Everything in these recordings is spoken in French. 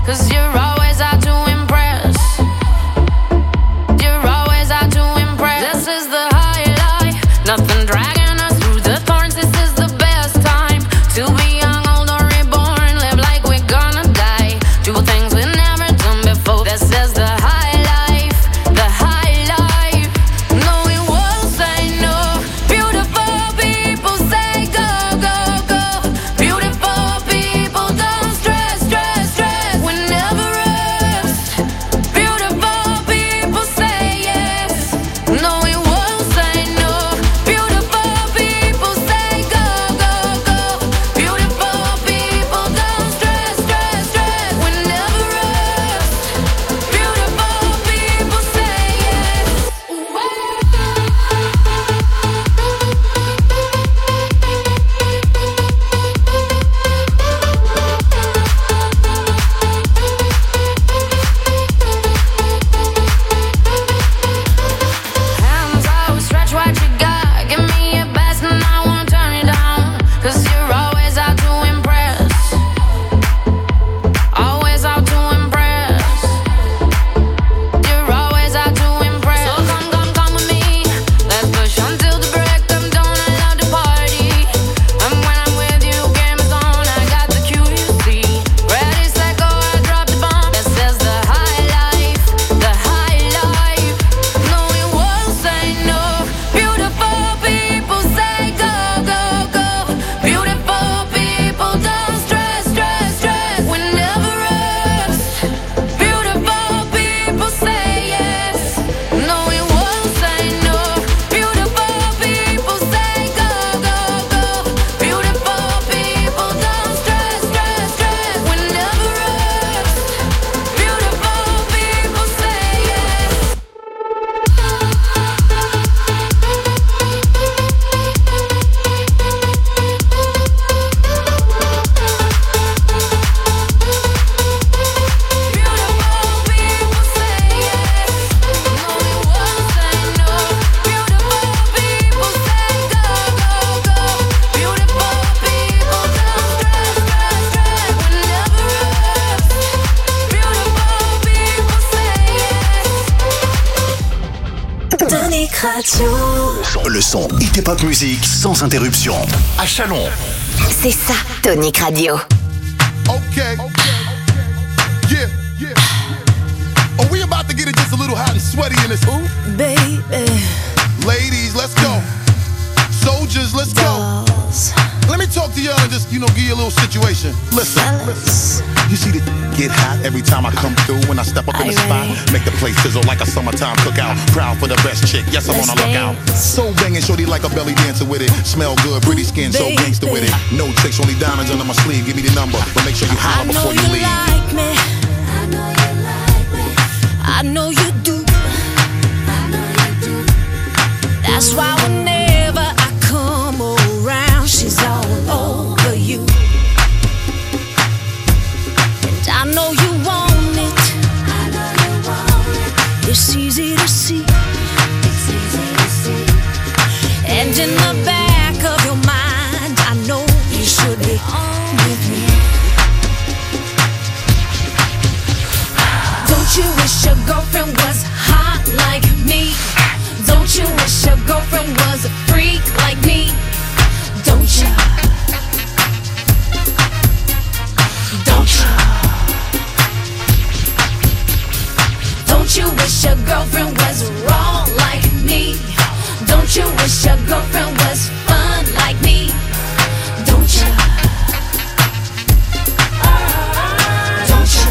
'cause you're always out to impress. You're always out to impress. This is the high life, nothing dragging us through the thorns. This is the best time to be young, old or reborn. Live like we're gonna die. Do things we've never done before. This is the high life, the high life. No, we won't say no. Beautiful people say go, go, go. Beautiful people don't stress, stress, stress. We never rest. Beautiful people say yes. No, we won't say no. Beautiful people say go, go, go. Beautiful people don't stress, stress, stress. We never rest. Beautiful people say yes. Hands out, stretch what you got. Give me your best and I won't turn it down. 'Cause you're always out to impress. Always out to impress. You're always out to impress. So come with me. Let's push until the break of dawn. I love to party. And when I'm with you, game is on. I got the cue, you see. Ready, set, go, I drop the bomb. This is the high life, the high life. No, we won't say no. Beautiful people say go, go, go. Beautiful people don't stress, stress, stress. We never rest. Beautiful people say yes. No, we won't say no. Beautiful people say go, go, go. Beautiful people don't stress, stress, stress. We never rest. Beautiful people say yes. Dynamique Radio. Le son hip hop musique sans interruption. À Chalon. C'est ça, Tonic Radio. Okay. Yeah. Oh, we about to get it just a little hot and sweaty in this. Ooh. Baby. Ladies, let's go. Soldiers, let's go. Let me talk to y'all and just, give you a little situation. Listen. You see the get hot every time I come through. When I step up in the spot, make the place sizzle like a summertime cookout. Proud for the best chick, yes, I'm on a lookout. So banging, shorty like a belly dancer with it. Smell good, pretty skin, so gangster with it. No tricks, only diamonds under my sleeve. Give me the number, but make sure you holler before you leave. Like me. I know you like me. I know you do. I know you do. That's why whenever I come around, she's all over you. And I know you want it. I know you want it. It's easy to see. It's easy to see. And in the back of your mind, I know you should be on with me. Don't you wish your girlfriend was hot like me? Don't you wish your girlfriend was a freak like me? Don't you? Don't you? Don't you wish your girlfriend was raw like me? Don't you wish your girlfriend was fun like me? Don't you? Don't you?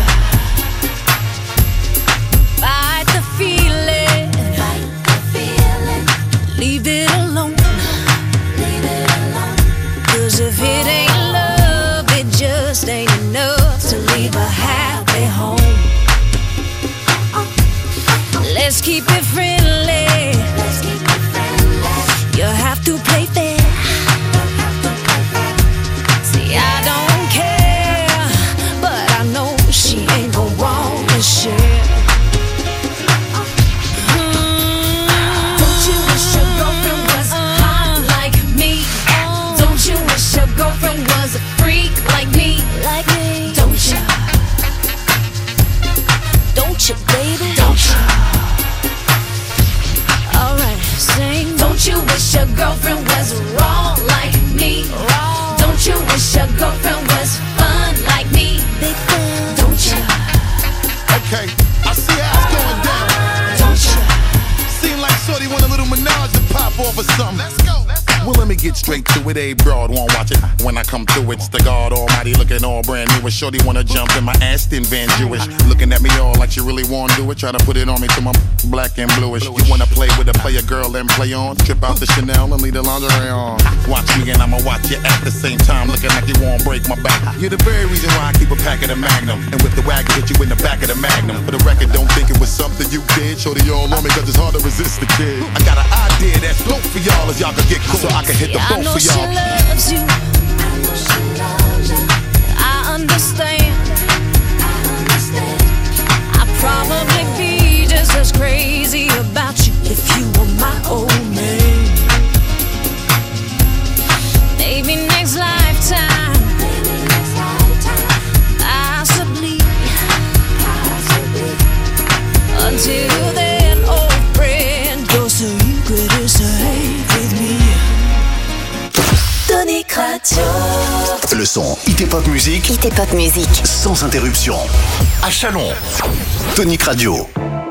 Fight the feeling. Fight the feeling. Leave it alone. Leave it alone. 'Cause if it ain't love, it just ain't enough to leave a happy home. Let's keep it friendly. Let's keep it friendly. You have to play fair. See, I don't care, but I know she ain't gon' want to share. Don't you wish your girlfriend was hot like me? Don't you wish your girlfriend was a freak like me? Like me? Don't you? get straight to it, a broad won't watch it. When I come through, it's the God Almighty looking all brand new. And shorty wanna jump in my Aston Van Jewish, looking at me all like she really wanna do it. Try to put it on me till my black and bluish. You wanna play with a player girl and play on? Trip out the Chanel and leave the lingerie on. Watch me and I'ma watch you at the same time, looking like you won't break my back. You're the very reason why I keep a pack of the Magnum, and with the wagon hit you in the back of the Magnum. For the record, don't think it was something you did. Shorty all on me 'cause it's hard to resist the kid. I got an idea that's dope for y'all, as y'all can get cool, so I can hit the boat for y'all. I know she loves you. I understand. I'd probably be just as crazy about you if you were my old man. Maybe next lifetime, possibly. Until then, old friend, your secret is safe with me. Tonic Radio. Le son Hit Pop Music. Hit Pop Music. Sans interruption. À Chalon. Tonic Radio.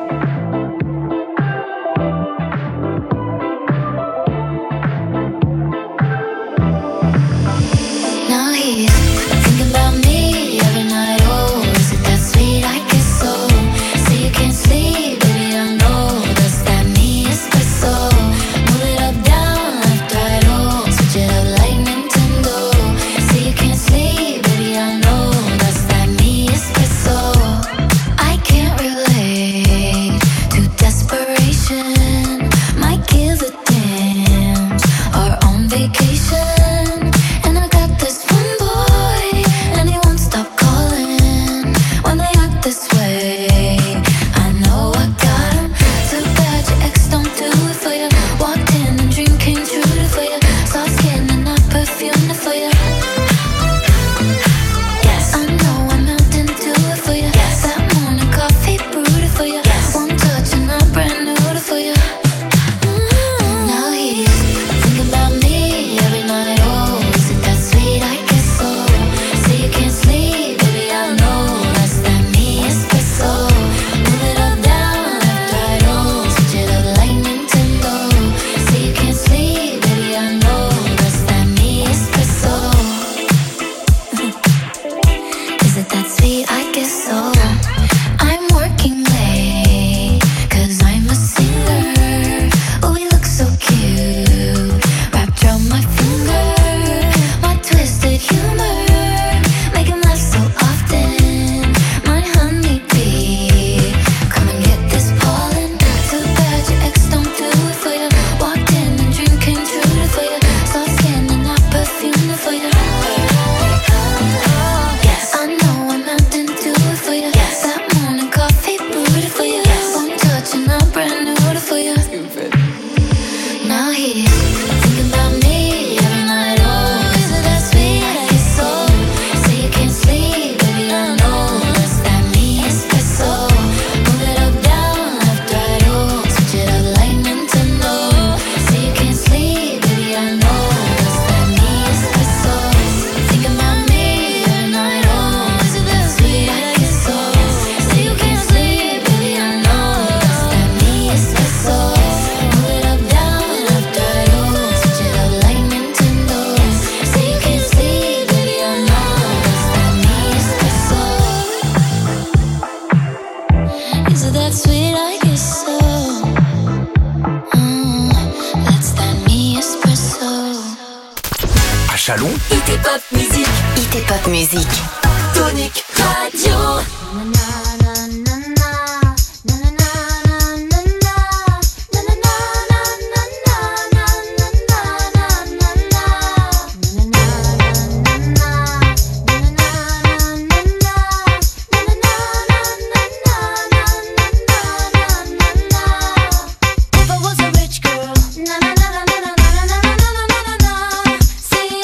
Chalon. Hit Pop Music. Hit Pop Music. Tonic Radio.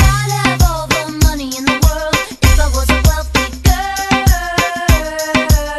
If I was a wealthy girl,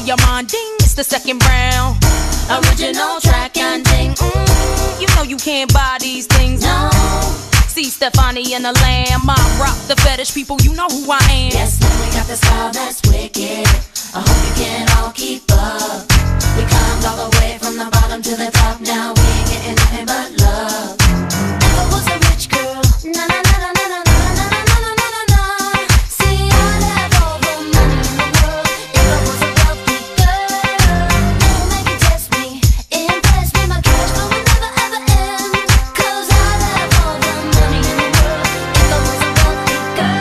your mind, ding, it's the second round. Original track and ding, you know you can't buy these things, no. See Stefani and the Lamb, I rock the fetish people, you know who I am. Yes, man, we got the style that's wicked. I hope you can all keep up. We climbed all the way from the bottom to the top. Now we ain't getting nothing but love. If I was a rich girl, na na na na na na na na na na na na. See, I'd have all the money in the world. If I was a wealthy girl, never make it test me, impress me. My cash flow will never ever end. 'Cause I'd have all the money in the world. If I was a wealthy girl.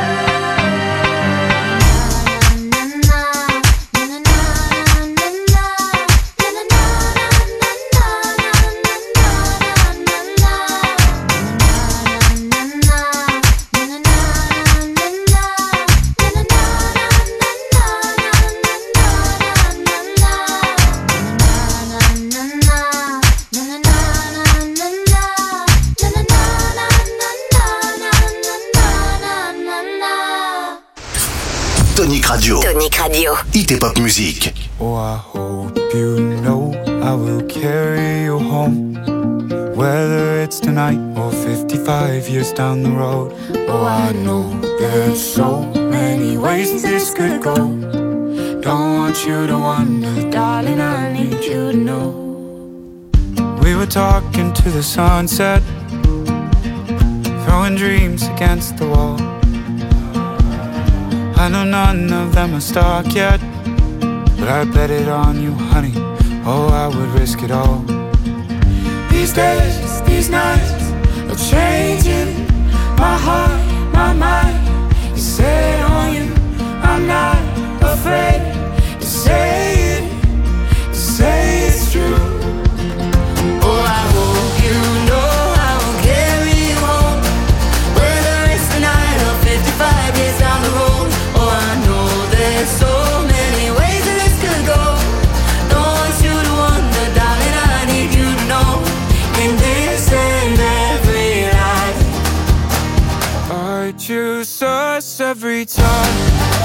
Tonic Radio. Tonic Radio. Hit et Pop Music. Oh, I hope you know I will carry you home. Whether it's tonight or 55 years down the road. Oh, I know there's so many ways this could go. Don't want you to wonder, darling, I need you to know. We were talking to the sunset, throwing dreams against the wall. I know none of them are stuck yet, but I bet it on you, honey. Oh, I would risk it all. These days, these nights are changing my heart, my mind is set on you. I'm not afraid to say it, to say it's true. Oh, I hope you know I will carry you home. Whether it's tonight or 55 years down the road. Oh, I know there's so many ways that this could go. Don't want you to wonder, darling, I need you to know. In this and every life, I choose us every time.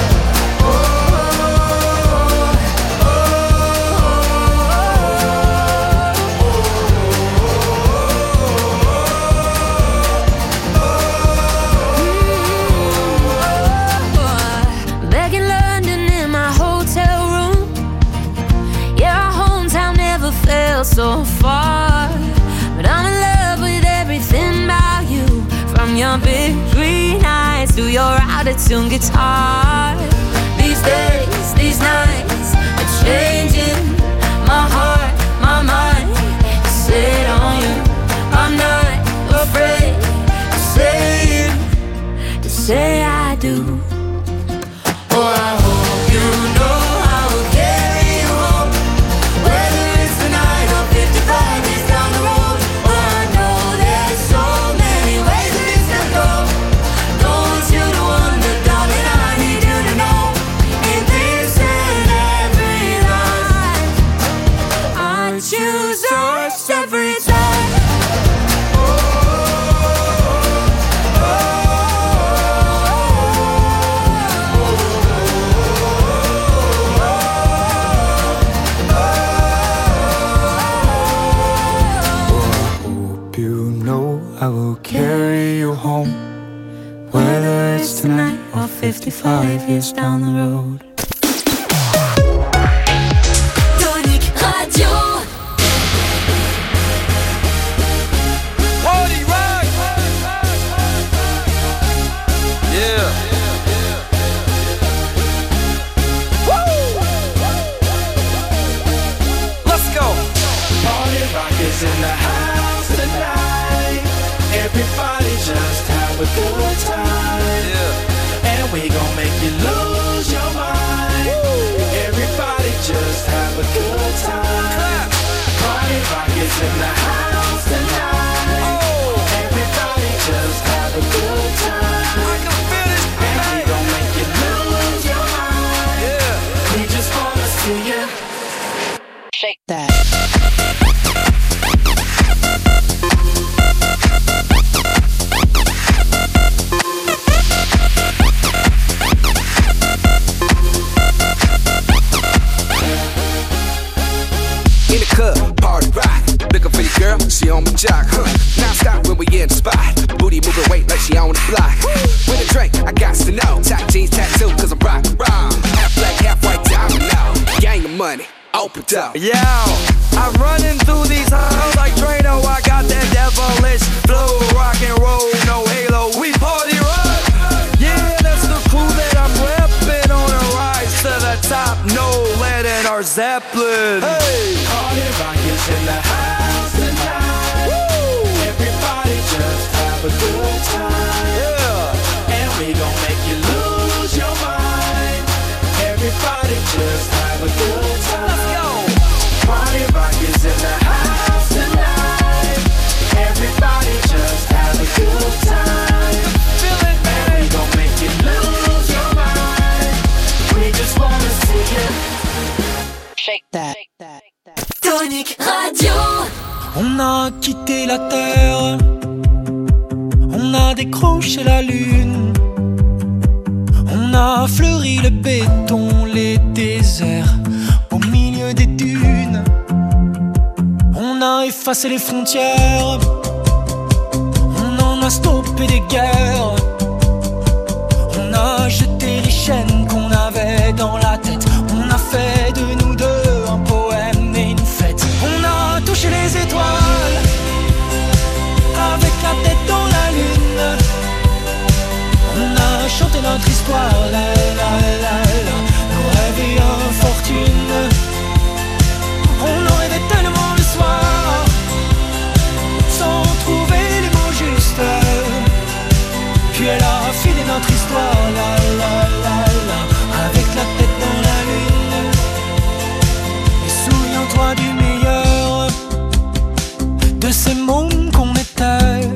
Back in London in my hotel room, yeah, our hometown never felt so far. But I'm in love with everything about you, from your big green eyes to your out-of-tune guitar. These days, these nights are changing my heart, my mind is set on you. I'm not afraid to say it, to say I do. Oh, I hope you know I will carry you home. Whether it's tonight or 55 years down the road. Oh, I know there's so many ways that this could go. Don't want you to wonder, darling, I need you to know. In this and every life, I choose us every time. I will carry you home. Whether it's tonight or 55 years down the road. Tonic Radio. Party rock. Yeah. Woo. Let's go. Party rock is in the house tonight. Everybody just have a good time. Yeah. And we gon' make you lose your mind. Everybody just have a good time. Party rock is in the house tonight. Everybody just have a good time. I can feel it. And we gon' make you lose your mind. Yeah. We just wanna see you shake that. the club, party rock. Looking for your girl, she on my jock, huh? Now stop when we in the spot. Booty moving weight like she on the block. With a drink, I got to know. Top jeans tattoo, cause I'm rock, raw. Half black, half white, diamond now. Gang of money, open up. Yo, I'm running through these halls like Drano. I got that devilish flow, rock and roll, no halo. We party rock. Yeah, that's the crew that I'm repping on a rise to the top. No lead in our Zeppelin. Hey, party rock is in the house tonight. Woo! Everybody just have a good time. Yeah, and we gon' make you lose your mind. Everybody just have a good time. Let's go. Party rock is in the house tonight. Everybody just have a good time. Feel it, man. And we gon' make you lose your mind. We just wanna see you shake that. Tonic Radio. On a quitté la terre, on a décroché la lune, on a fleuri le béton, les déserts au milieu des dunes. On a effacé les frontières, on en a stoppé des guerres. On a jeté les chaînes qu'on avait dans la tête. On a fait de nous deux un poème et une fête. On a touché les étoiles avec la tête dans la lune. On a chanté notre histoire, la la la la, nos rêves et infortunes. On en rêvait tellement le soir, sans trouver les mots justes. Puis elle a filé notre histoire, la la la la, avec la tête dans la lune. Et souviens-toi du meilleur de ces mômes qu'on était,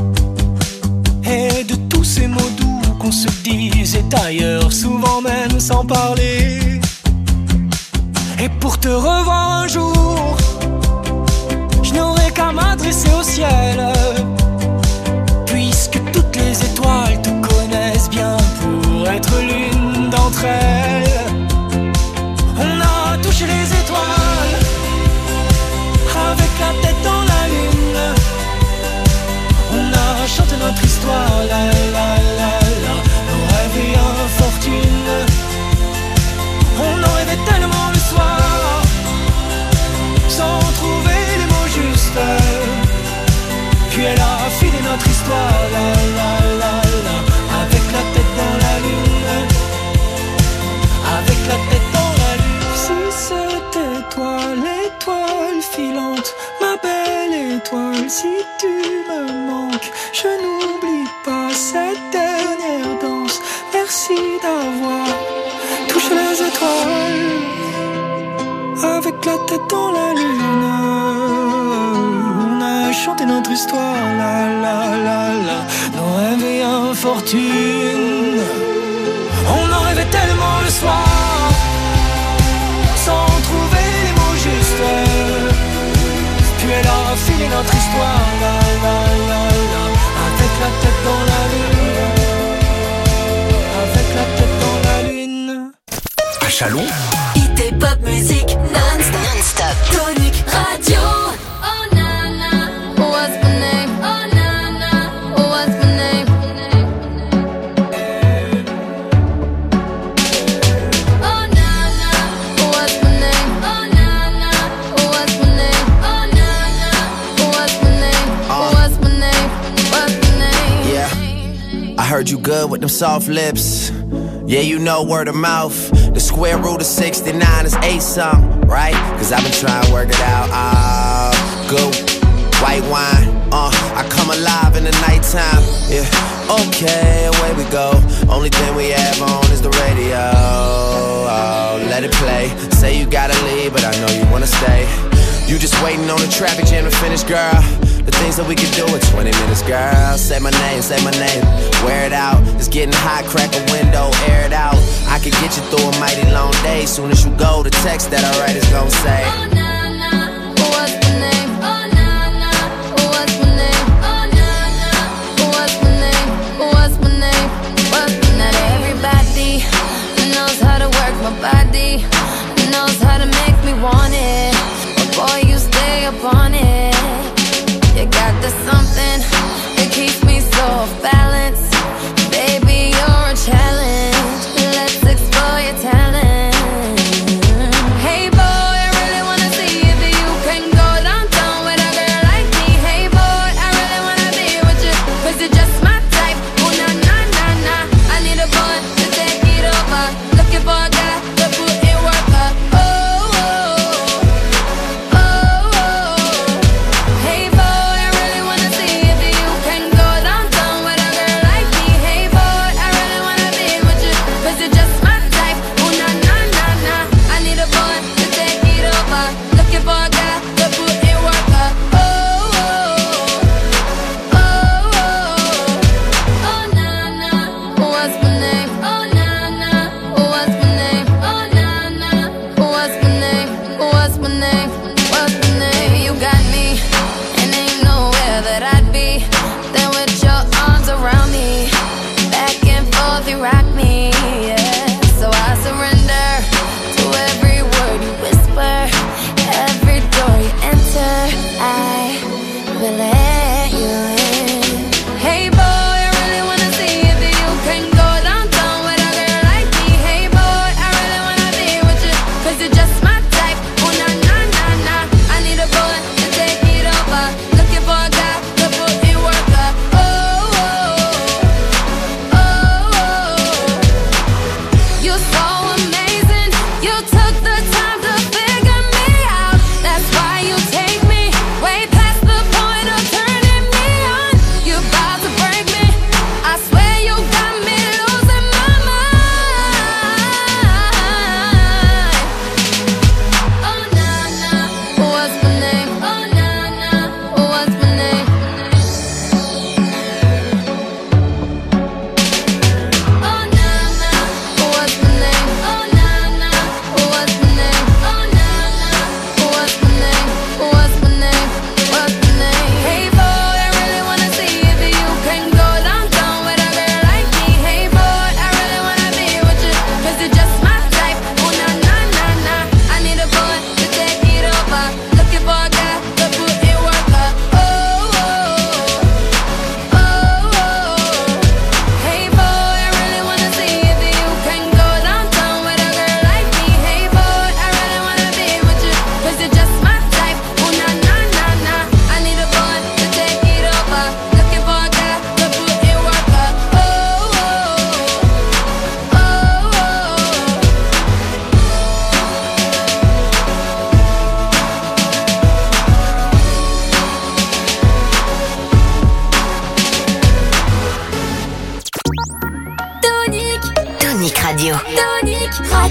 et de tous ces mots doux qu'on se disait ailleurs, souvent même sans parler. Et pour te revoir un jour, je n'aurai qu'à m'adresser au ciel, puisque toutes les étoiles te connaissent bien pour être l'une d'entre elles. On a touché les étoiles avec la tête dans la lune. On a chanté notre histoire, la la la la, nos rêves et infortunes. On en rêvait tellement le soir, sans trouver les mots justes. Puis elle a filé notre histoire, la la la la, avec la tête dans la lune. Avec la tête dans la lune. Si c'était toi l'étoile filante, ma belle étoile, si tu me manques, je n'oublie pas cette dernière danse. Merci d'avoir touché les étoiles avec la tête dans la lune. On a chanté notre histoire, la la la la, nos rêves et infortunes. On en rêvait tellement le soir, sans trouver les mots justes. Puis elle a filé notre histoire, la la la la, avec la tête dans la lune. Avec la tête dans la lune. À Chalon, Hit et pop musique non-stop. Tonic Radio. Oh na na, what's my name? Oh na na, what's my name? Oh na na, what's my name? Oh na na, what's my name? Oh na na, what's my name? What's my name? What's my name? Yeah, I heard you good with them soft lips. Yeah, you know word of mouth. The square root of 69 is 8 something, right? Cause I've been trying to work it out. Good white wine, I come alive in the nighttime. Yeah, okay, away we go. Only thing we have on is the radio. Oh, let it play. Say you gotta leave, but I know you wanna stay. You just waiting on the traffic jam to finish, girl. The things that we can do in 20 minutes, girl. Say my name, wear it out. It's getting hot, crack a window, air it out. I could get you through a mighty long day. Soon as you go, the text that I write is gon' say, Oh na na, what's my name? Oh na na, what's my name? Oh na na, what's my name? What's my name? What's my name? Not everybody knows how to work my body, knows how to make me want it. But boy, you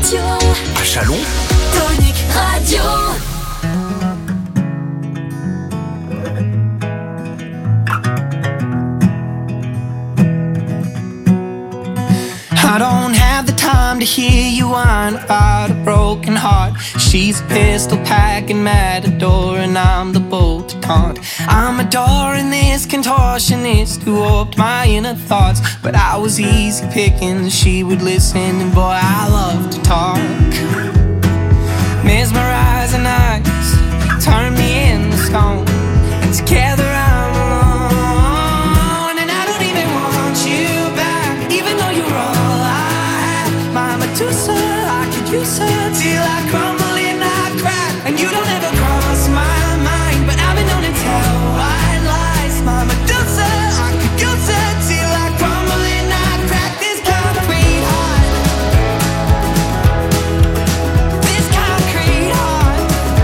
Radio. À Chalon, Tonic Radio. I don't have the time to hear you whine about a broken heart. She's a pistol packing matador and I'm the bolt to taunt. I'm adoring this contortionist who warped my inner thoughts, but I was easy picking, she would listen, and boy, I love to talk. Mesmerizing eyes turn me into stone, and together I'm alone, and I don't even want you back, even though you're all I have. My Medusa, I could use her till I crumble and I crack, and you don't ever cross my mind, but I've been known to tell white lies. My Medusa, I could use her till I crumble and I crack. This concrete heart, this concrete heart.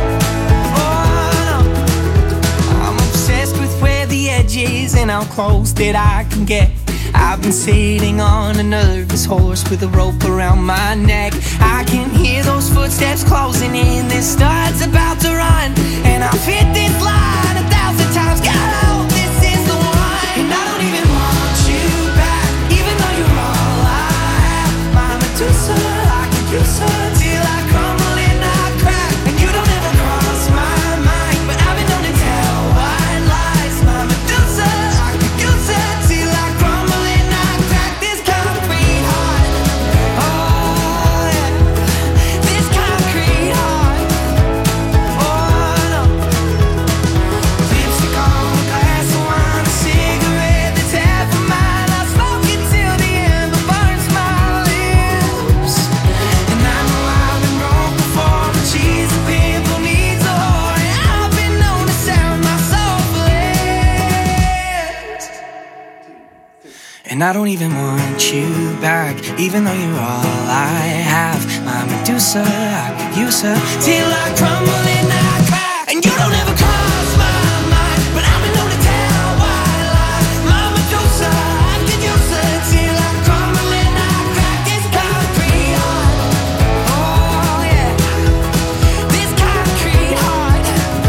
Oh no, I'm obsessed with where the edge is and how close that I can get. I've been sitting on a nervous horse with a rope around my neck. I can hear those footsteps closing in, this start's about to run, and I've hit this line 1,000 times. God, I hope this is the one. And I don't even want you back, even though you're all I have. My Medusa, I could use her till I crumble and I crack, and you don't ever cross my mind, but I've been known to tell white lies. My Medusa, I could use her till I crumble and I crack. This concrete heart, oh yeah, this concrete heart, oh no. Lipstick on a glass of wine, a cigarette that's half of mine. I smoke it till the ember burns my lips, and I know I've been broke before, but she's a pimp who needs a whore, and I've been known to sound my soul for less. And I don't even want you back, even though you're all I have. My Medusa, I could use her till I crumble and I crack, and you don't ever cross my mind, but I've been known to tell white lies. My Medusa, I could use her till I crumble and I crack. This concrete heart, oh yeah, this concrete heart,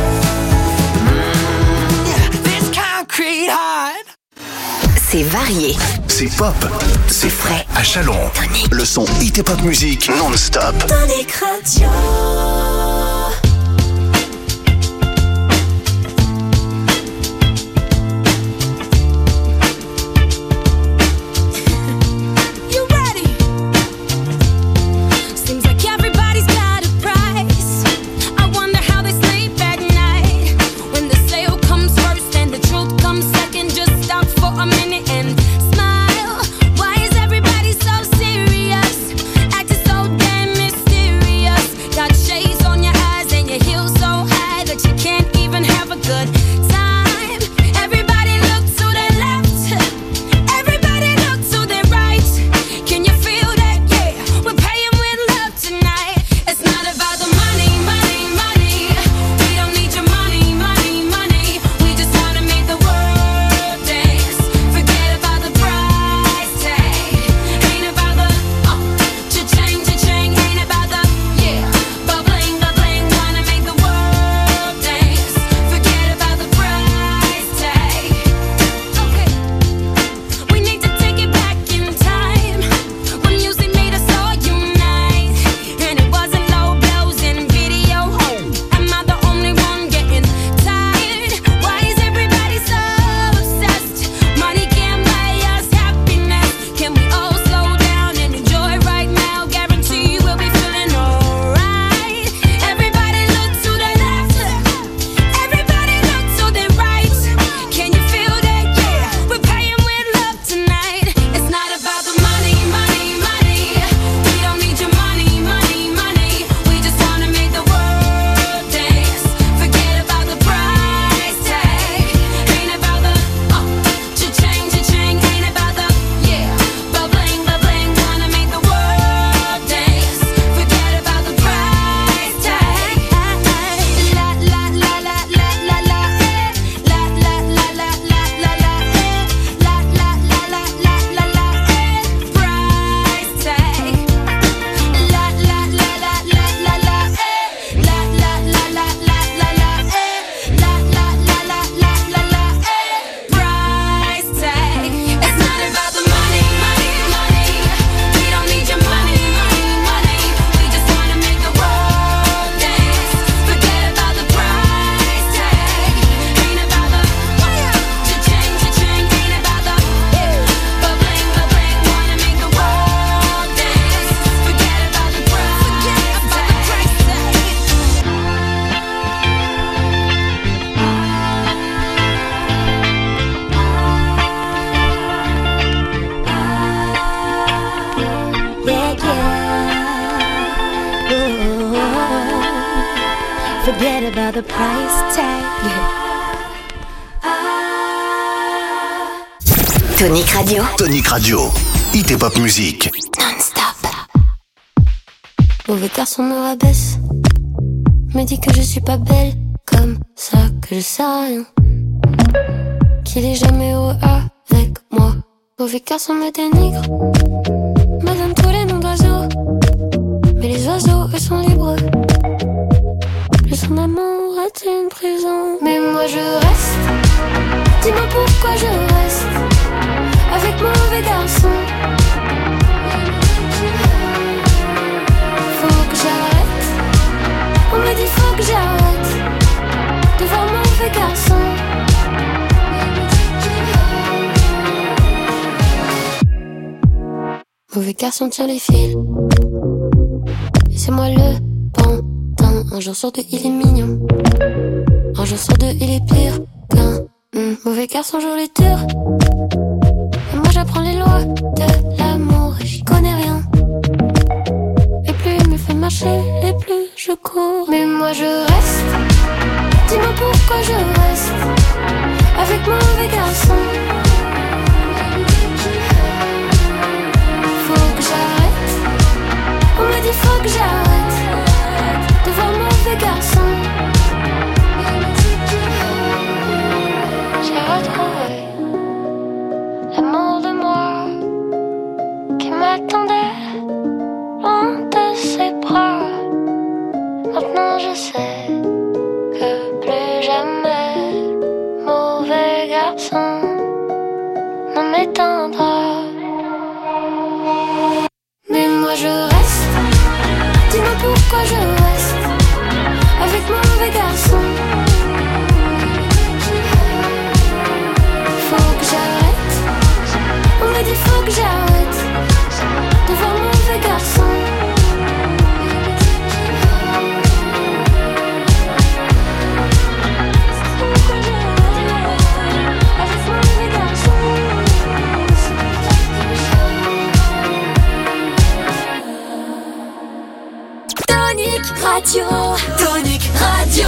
yeah, this concrete heart. C'est varié. c'est pop, c'est frais. À Chalon, le son hit et pop music non-stop. Tonic Radio. the price tag. Tonic Radio. Tonic Radio. Hit et Pop Music. Non-stop. Mauvais garçon me rabaisse. Me dit que je suis pas belle. Comme ça que je sais rien. Qu'il est jamais heureux avec moi. Mauvais garçon me dénigre. Me donne tous les noms d'oiseaux. Mais les oiseaux, eux, sont libres. Plus son amour est une prison. Mais moi je reste. Dis-moi pourquoi je reste avec mauvais garçon. Faut que j'arrête. On me dit faut que j'arrête de voir mauvais garçon. Mauvais garçon tire les fils. Et c'est moi le pantin. Un jour sur deux il est mignon. Un jour sur deux il est pire qu'un mauvais garçon joue les durs. Et moi j'apprends les lois de l'amour et j'y connais rien. Et plus il me fait marcher et plus je cours. Mais moi je reste. Dis-moi pourquoi je reste avec mauvais garçon. Faut que j'arrête. On me dit faut que j'arrête de voir mauvais garçon. J'ai retrouvé l'amour de moi qui m'attendait loin de ses bras. Maintenant je sais que plus jamais mauvais garçon ne m'éteindra. Mais moi je reste. Dis-moi pourquoi je reste avec mauvais garçon. Faut que j'arrête. On me dit faut que j'arrête de voir mauvais garçon. Tonic Radio. Tonic Radio.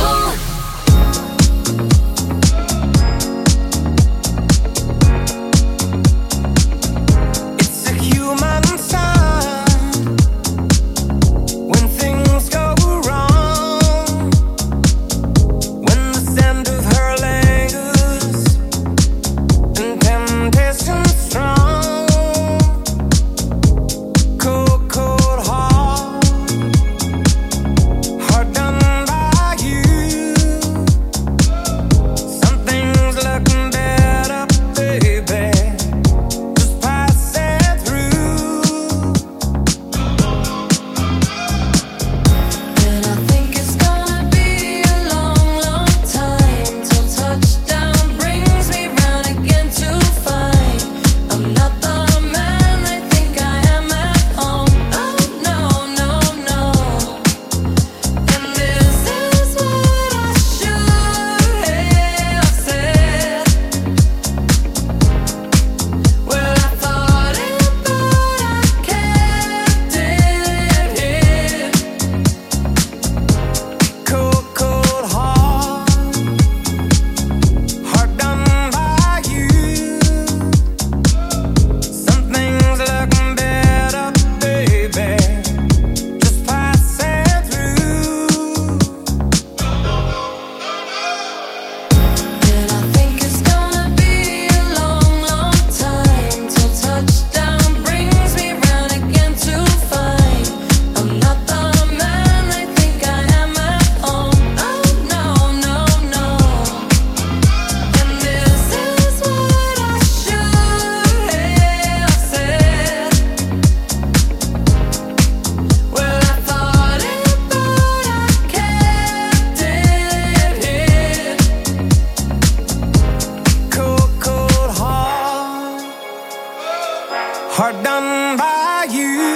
hard done by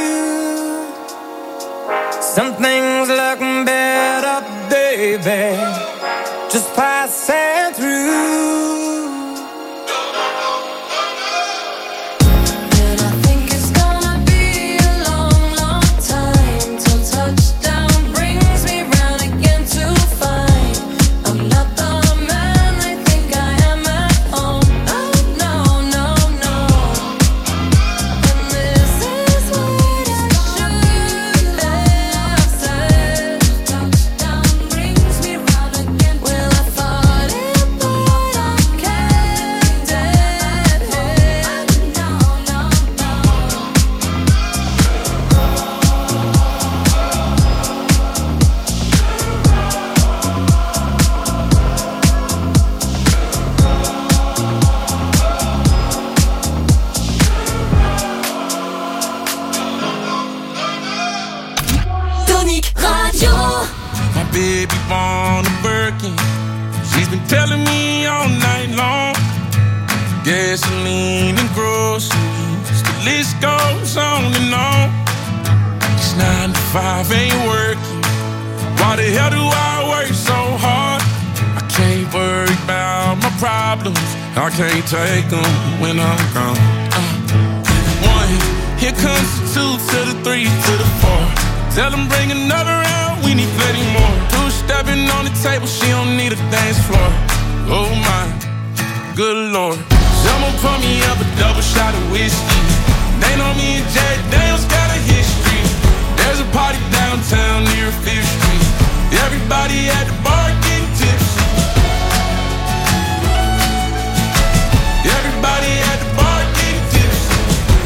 you. Some things look better, baby, just passing through. 5 ain't working. Why the hell do I work so hard? I can't worry about my problems. I can't take them when I'm gone. 1, here comes the 2 to the 3 to the 4. Tell them bring another round, we need plenty more. 2 stepping on the table, she don't need a dance floor. Oh my, good Lord. Someone pour me up a double shot of whiskey. They know me and Jack Daniels got a history. There's a party downtown near 5th Street. Everybody at the bar getting tipsy. Everybody at the bar getting tipsy.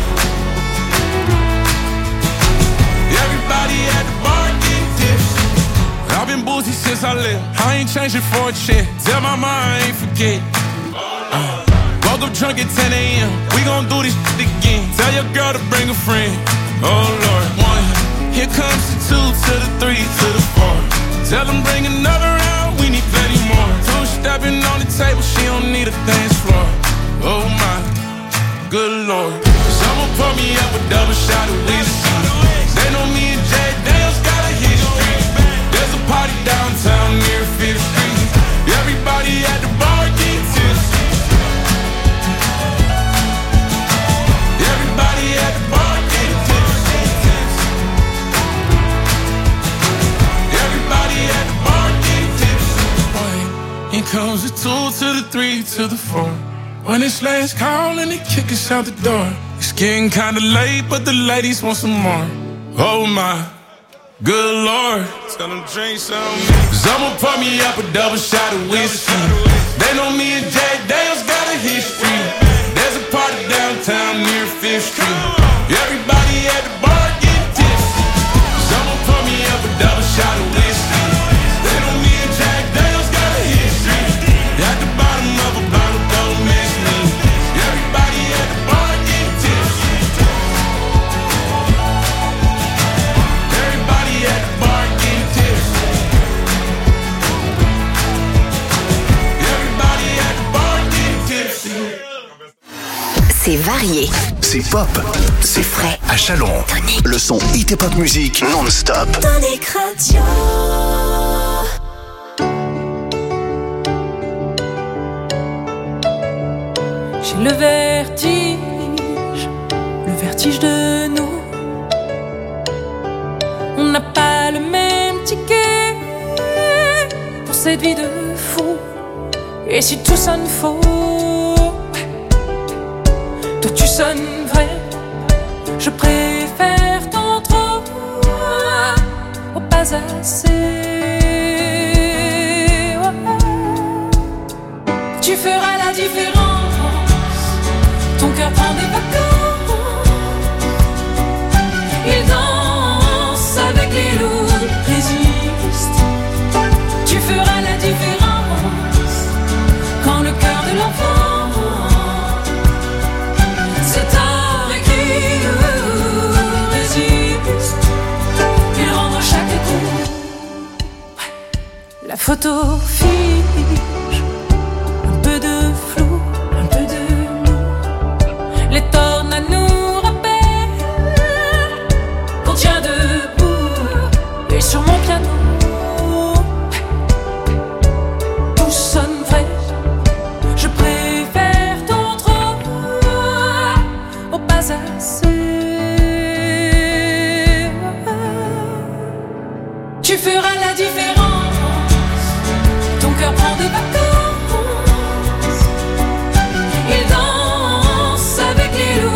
Everybody at the bar getting tipsy. I've been boozy since I left. I ain't changing for a check. Tell my mom I ain't forget. Woke up drunk at 10 a.m. We gon' do this shit again. Tell your girl to bring a friend. Oh Lord. 1, here comes the 2 to the 3 to the 4. Tell them bring another round, we need plenty more. 2 stepping on the table, she don't need a dance floor. Oh my, good Lord. Someone pour me up a double shot of whiskey. They know me and Jack Daniels got a history. There's a party downtown near 5th Street. Everybody at the bar getting tipsy. Everybody at the bar getting tipsy. Everybody at the bar getting tipsy. Here comes the 2 to the 3 to the 4. When it's last call and they kick us out the door. It's getting kinda late, but the ladies want some more. Oh my, good Lord. Tell them drink some. Someone pour me up a double shot of whiskey. They know me and Jack Daniels got a history. There's a party downtown near 5th Street. Everybody at the bar getting tipsy. Someone pour me up a double shot of whiskey. They know me and Jack Daniels got a history. At the bottom of a bottle, don't miss me. Everybody at the bar getting tipsy. Everybody at the bar getting tipsy. Everybody at the bar getting tipsy. C'est varié. C'est pop. C'est frais. À Chalon. Tonic. Le son Hit et Pop Music non-stop. Tonic Radio. J'ai le vertige de nous. On n'a pas le même ticket pour cette vie de fou. Et si tout sonne faux, toi tu sonnes vrai. Je préfère tant trop au pas assez. Tu feras la différence. Ton cœur prend des vacances. Il danse avec les loups, résiste. Tu feras la différence quand le cœur de l'enfant c'est tard et qui résiste. Il rendra chaque coup. La photo fige, un peu de flou, un peu de nous. Les tornades nous rappellent qu'on tient debout. Et sur mon piano tout sonne vrai. Je préfère ton trop au pas assez. Tu feras la différence. Ton cœur prend des vacances. Il danse avec les loups.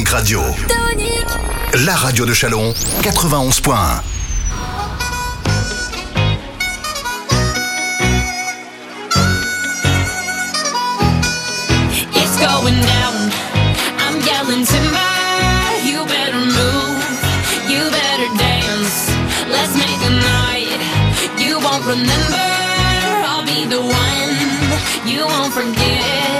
Tonic Radio. La radio de Châlons, 91.1. It's going down. I'm yelling timber. You better move. You better dance. Let's make a night you won't remember. I'll be the one you won't forget.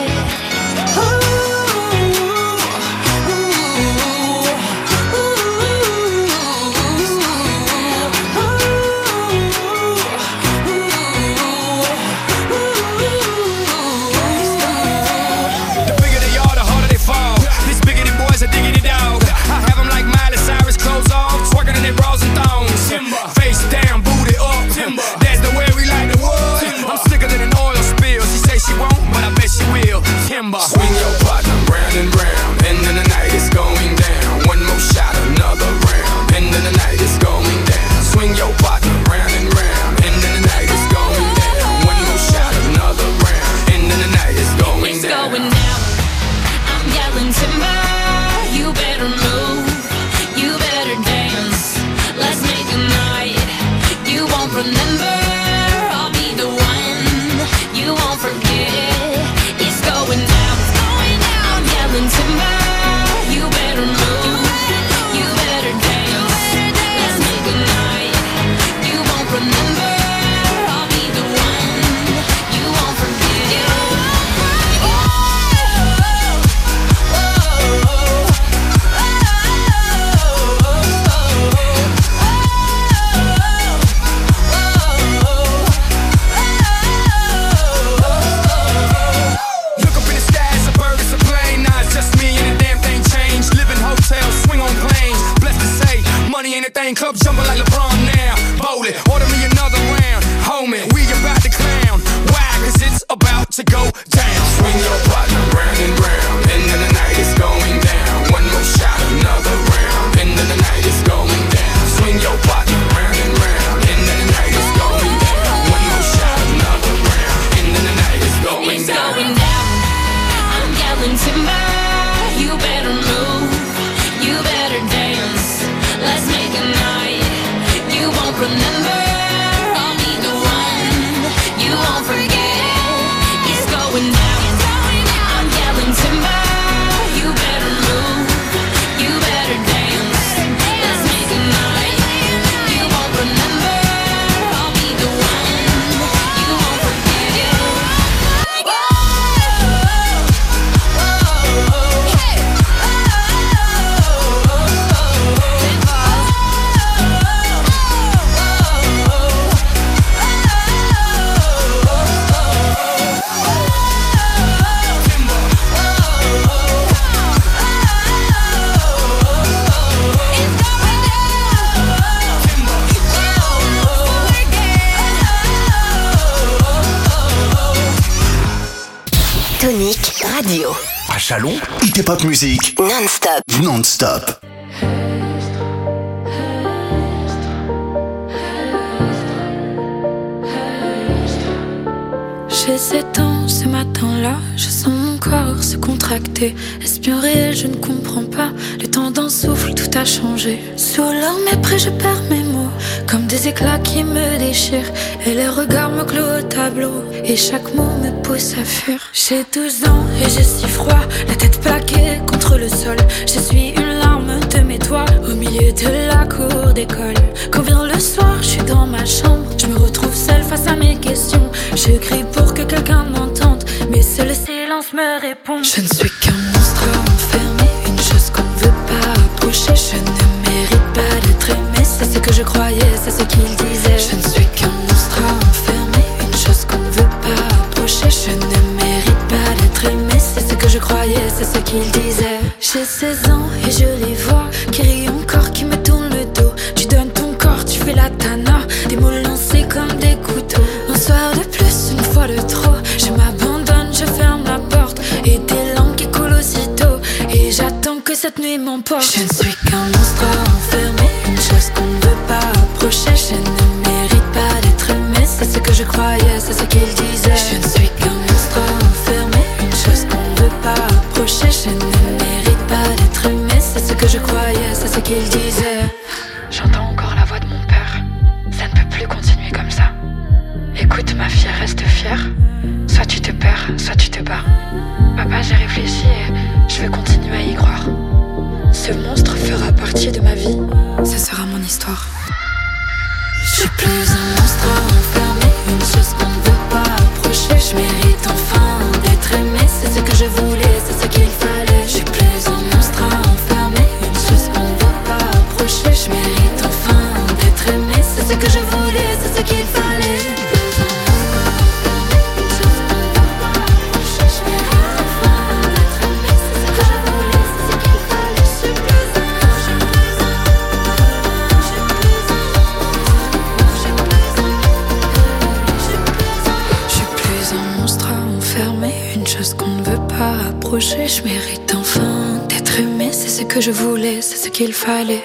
Face down, booty up. Timber. That's the way we like the wood. Timber. I'm sicker than an oil spill. She say she won't, but I bet she will. Timber. Swing your partner round and round, and then the night is going down. One more shot, another round, and then the night is going down. Swing your partner round and round, and then the night is going down. One more shot, another round, and then the night is going down. It's going down. I'm yelling timber. You better move. You better dance. Let's make a night you won't remember. I'll be the one you won't forget. It's going down. I'm yelling timber. You better move. You better dance. Let's make a night you won't remember. I'll be the one you won't forget. Money ain't a thing, club jumping like LeBron now. Bowl it, order me another round. Homie, we about to clown. Why? Cause it's about to go down. Swing your partner round and round, and then the night is going down. One more shot, another round, and then the night is going down. Swing your partner round and round, and then the night is going down. One more shot, another round, and then the night is going down. It's going down. I'm yelling timber. You better move. You better dance. Let's make a night you won't remember. I'll be the one you won't forget. It's going down. I'm yelling timber. You better move. You better dance. Let's make a night you won't remember. I'll be the one you won't forget. Tonic Radio. À Châlons, Hit Pop Music. Non-stop. Non-stop. J'ai 7 ans ce matin-là, je sens mon corps se contracter. Est-ce bien réel, je ne comprends pas. Le temps d'un souffle, tout a changé. Sous leur mépris, je perds mes mots, comme des éclats qui me déchirent. Et les regards me clouent au tableau, et chaque mot me pousse à fuir. J'ai 12 ans et j'ai si froid, la tête plaquée contre le sol. Je suis une larme de mes doigts, au milieu de la cour d'école. Quand vient le soir, je suis dans ma chambre, je me retrouve seule face à mes questions. Je crie pour que quelqu'un m'entende, mais seul le silence me répond. Je ne suis qu'un monstre enfermé, une chose qu'on ne veut pas approcher. Je ne mérite pas d'être aimé, c'est ce que je croyais, c'est ce qu'il disait. Je ne suis qu'un monstre enfermé, une chose qu'on ne veut pas approcher. Je ne mérite pas d'être aimé, c'est ce que je croyais, c'est ce qu'il disait. J'ai 16 ans et je les vois qui rient encore, qui me tournent le dos. Tu donnes ton corps, tu fais la tana, des mots lancés comme des couteaux. Un soir de plus, une fois de trop, je m'abandonne, je ferme la porte, et des langues qui coulent aussitôt, et j'attends que cette nuit m'emporte. Je ne suis qu'un monstre enfermé, une chose qu'on ne veut pas approcher. Je ne mérite pas d'être aimé, c'est ce que je croyais, c'est ce qu'il disait. Je ne suis qu'un monstre enfermé, une chose qu'on ne veut pas approcher. Je ne mérite pas d'être aimé, qu'il disait. J'entends encore la voix de mon père. Ça ne peut plus continuer comme ça. Écoute ma fille, reste fière. Soit tu te perds, soit tu te bats. Papa, j'ai réfléchi et je vais continuer à y croire. Ce monstre fera partie de ma vie. Ce sera mon histoire. Je suis plus un monstre enfermé, une chose qu'on ne veut pas approcher. Je mérite enfin d'être aimé, c'est ce que je voulais, c'est ce qu'il fallait. Je suis plus un monstre enfermé, une chose qu'on ne veut pas approcher. Je mérite enfin d'être aimé, c'est ce que je voulais, c'est ce qu'il fallait. Je mérite enfin d'être aimé, c'est ce que je voulais, c'est ce qu'il fallait.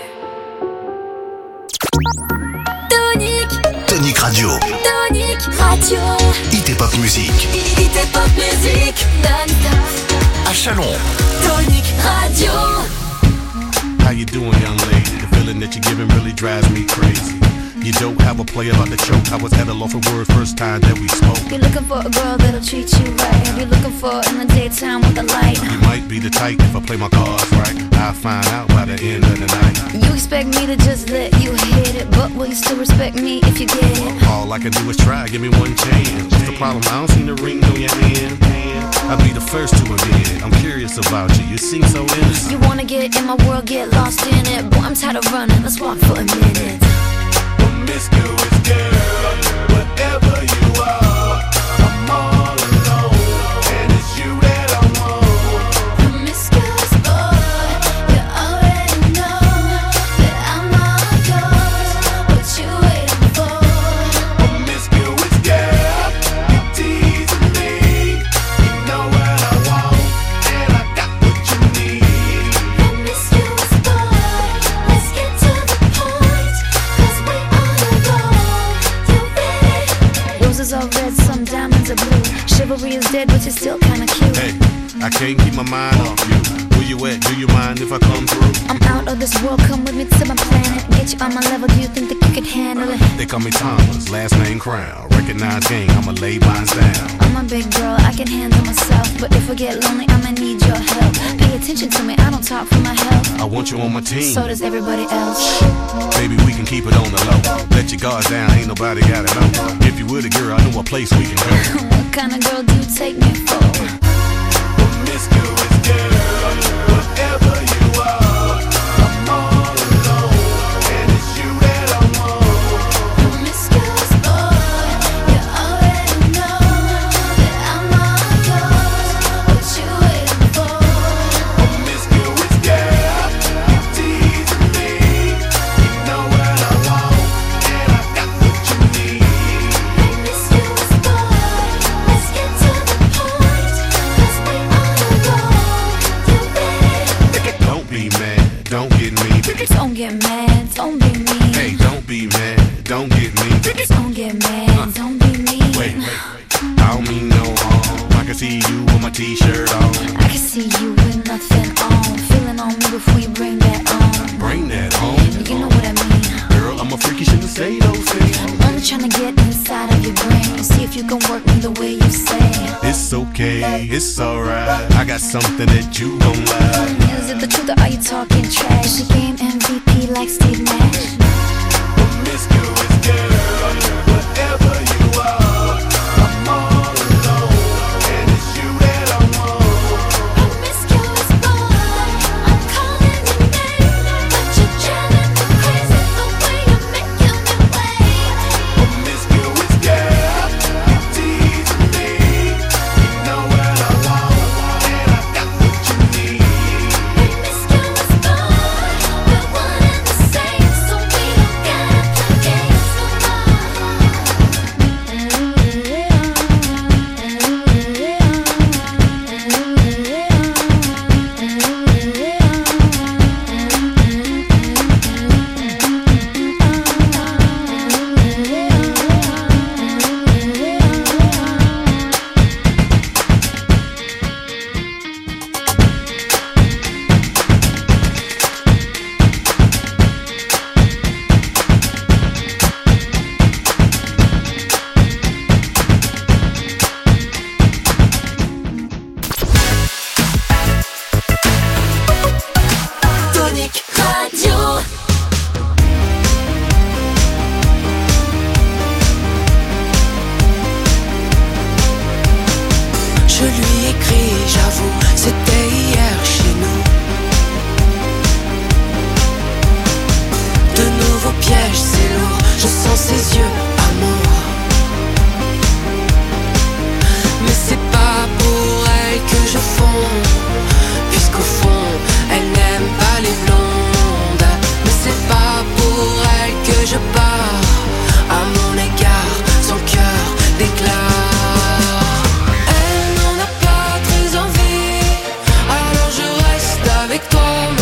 Tonic Radio. Tonic Radio. IT Pop Music. IT Pop Music. À Chalon. Tonic Radio. How you doing, young lady? The feeling that you're giving really drives me crazy. You don't have a play about the choke. I was at a loss for words first time that we spoke. You're looking for a girl that'll treat you right. You're looking for in the daytime with the light. You might be the type if I play my cards right. I'll find out by the end of the night. You expect me to just let you hit it, but will you still respect me if you get it? All I can do is try, give me one chance. What's the problem? I don't see the ring on your hand. I'll be the first to admit it. I'm curious about you, you seem so innocent. You wanna get in my world, get lost in it. Boy, I'm tired of running, let's walk for a minute. Promiscuous girl, whatever you are, I'm all alone, and it's you that I want. Promiscuous boy, you already know that I'm all yours. What you waiting for? Promiscuous girl, you teasing me. You know what I want, and I got what you need. Promiscuous boy, let's get to the point, 'cause we roses are red, some diamonds are blue. Chivalry is dead, but you're still kinda cute. Hey, I can't keep my mind off you. Where you at? Do you mind if I come through? I'm out of this world, come with me to my planet. Get you on my level, do you think that you could handle it? They call me Thomas, last name Crown. Recognize gang, I'ma lay mine down. I'm a big girl, I can handle myself. But if I get lonely, I'ma need your help. Pay attention to me, I don't talk for my health. I want you on my team. So does everybody else. Baby, we can keep it on the low. Let your guards down, ain't nobody gotta know. If you were the girl, I know a place we can go. What kind of girl do you take me for? Promiscuous girl, whatever you are, I'm all alone, and it's you that I want. Promiscuous boy, you already know that I'm all yours. What you waiting for? Promiscuous girl, you teasing me. You know what I want, and I got what you need. Promiscuous boy, let's get to the point, 'cause we all alone. You ready? Don't be mad, don't get me. Don't get mad, don't be mean. Hey, don't be mad, don't get me. Don't get mad, don't be mean. Wait, I don't mean no harm. I can see you with my t-shirt on. I can see you with nothing on. Feeling on me before you bring that on. Bring that home. You know what I mean. Girl, I'm a freak, you shouldn't say those things. I'm only trying to get inside of your brain. See if you can work me the way you say. It's okay, it's alright. I got something that you don't like. Is it the truth or are you talking trash? The game MVP like Steve Nash. Promiscuous girl, whatever you are, I'm all alone, and it's you that I want. Promiscuous boy, I'm calling your name, but you're driving me crazy the way you're making me wait. Promiscuous girl, you teasing me. You know what I want, and I got what you need. Promiscuous boy, we're one and the same.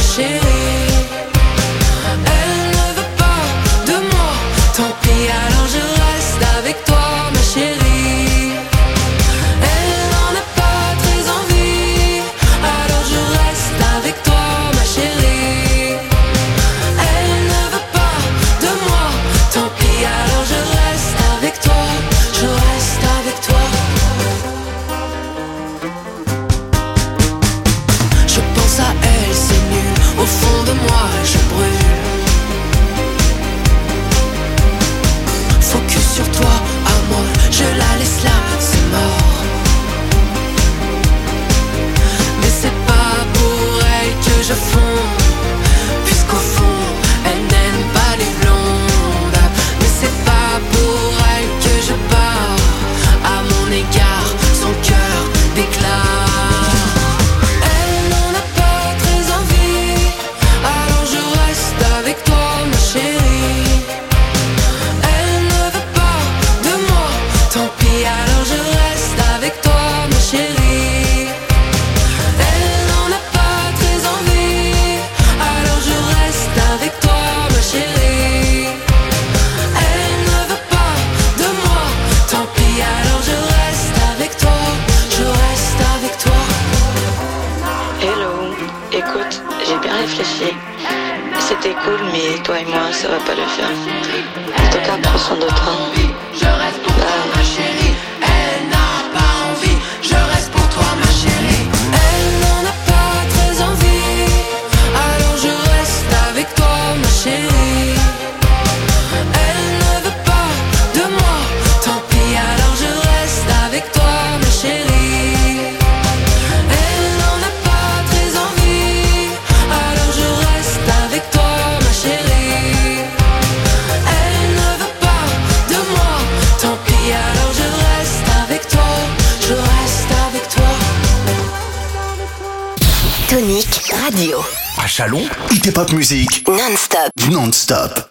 chérie. Elle ne veut pas de moi, tant pis, alors je reste avec toi, ma chérie. Elle n'en a pas très envie, alors je reste avec toi, ma chérie. Elle ne veut pas de moi, tant pis, alors je reste avec toi, je reste avec toi. Je pense à elle, c'est nul, au fond de moi je brûle. Focus sur toi, à moi, je la laisse là, c'est mort. Mais c'est pas pour elle que je fonds, puisqu'au fond, elle n'aime pas les blondes. Mais c'est pas pour elle que je pars, à mon égard, son cœur déclare. Elle n'en a pas très envie, alors je reste avec toi, ma chérie. Elle ne veut pas de moi, tant pis, alors je reste avec toi, ma chérie. Elle n'en a pas très envie, alors je reste avec toi, ma chérie. Elle ne veut pas de moi, tant pis, alors je reste avec toi, je reste avec toi. Hello, écoute, j'ai bien réfléchi. C'était cool, mais toi et moi, ça va pas le faire. En tout cas, prends soin de toi. Je reste pour toi, ma chérie. Elle n'a pas envie, je reste pour toi, ma chérie. Elle n'en a pas très envie, alors je reste avec toi, ma chérie. Elle ne veut pas de moi, tant pis, alors je reste avec toi, ma chérie. Elle n'en a pas très envie, alors je reste avec toi, ma chérie. Elle ne veut pas de moi, tant pis, alors je reste avec toi, je reste avec toi. Tonic Radio. À Chalon, Hit Pop Music Non-stop. non-stop.